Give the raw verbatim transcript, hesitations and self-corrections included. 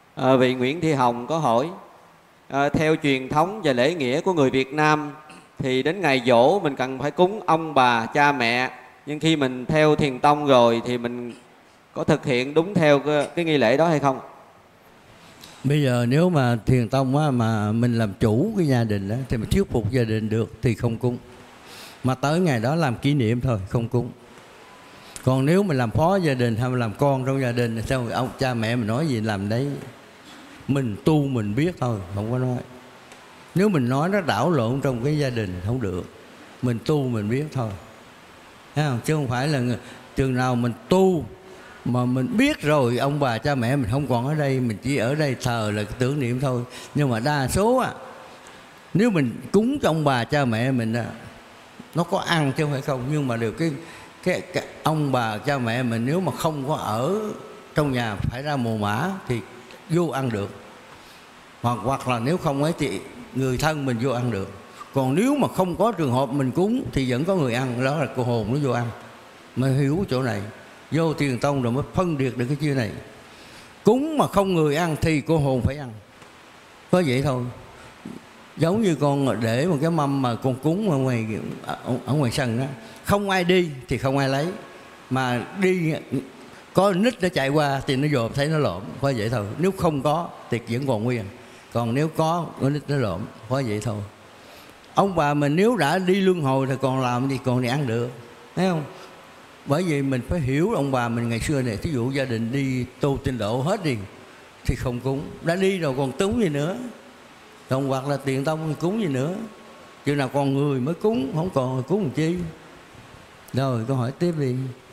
À, vị Nguyễn Thị Hồng có hỏi, à, theo truyền thống và lễ nghĩa của người Việt Nam thì đến ngày giỗ mình cần phải cúng ông bà cha mẹ, nhưng khi mình theo Thiền tông rồi thì mình có thực hiện đúng theo cái, cái nghi lễ đó hay không? Bây giờ nếu mà Thiền tông á, mà mình làm chủ cái gia đình đó, thì mình thuyết phục gia đình được thì không cúng, mà tới ngày đó làm kỷ niệm thôi, không cúng. Còn nếu mình làm phó gia đình hay làm con trong gia đình, sao ông cha mẹ mình nói gì làm đấy, mình tu mình biết thôi, không có nói. Nếu mình nói nó đảo lộn trong cái gia đình không được, mình tu mình biết thôi, thấy không? Chứ không phải là chừng nào mình tu mà mình biết rồi ông bà cha mẹ mình không còn ở đây, mình chỉ ở đây thờ là tưởng niệm thôi. Nhưng mà đa số á, nếu mình cúng cho ông bà cha mẹ mình á, nó có ăn chứ không phải không, nhưng mà điều cái, cái, cái ông bà cha mẹ mình nếu mà không có ở trong nhà phải ra mồ mả thì vô ăn được, hoặc hoặc là nếu không ấy thì người thân mình vô ăn được. Còn nếu mà không có trường hợp mình cúng thì vẫn có người ăn, đó là cô hồn nó vô ăn. Mà hiểu chỗ này, vô Thiền tông rồi mới phân biệt được cái chuyện này. Cúng mà không người ăn thì cô hồn phải ăn, có vậy thôi. Giống như con để một cái mâm mà con cúng ở ngoài, ở ngoài sân đó, không ai đi thì không ai lấy, mà đi có nít nó chạy qua thì nó dồn thấy nó lộn, có vậy thôi. Nếu không có thì vẫn còn nguyên, còn nếu có con nít nó lộn, có vậy thôi. Ông bà mình nếu đã đi luân hồi thì còn làm gì, còn đi ăn được, thấy không? Bởi vì mình phải hiểu ông bà mình ngày xưa này, thí dụ gia đình đi tu tinh độ hết đi thì không cúng, đã đi rồi còn cúng gì nữa. Còn hoặc là Thiền tông thì cúng gì nữa, chừng nào còn người mới cúng, không còn cúng làm chi. Rồi câu hỏi tiếp đi.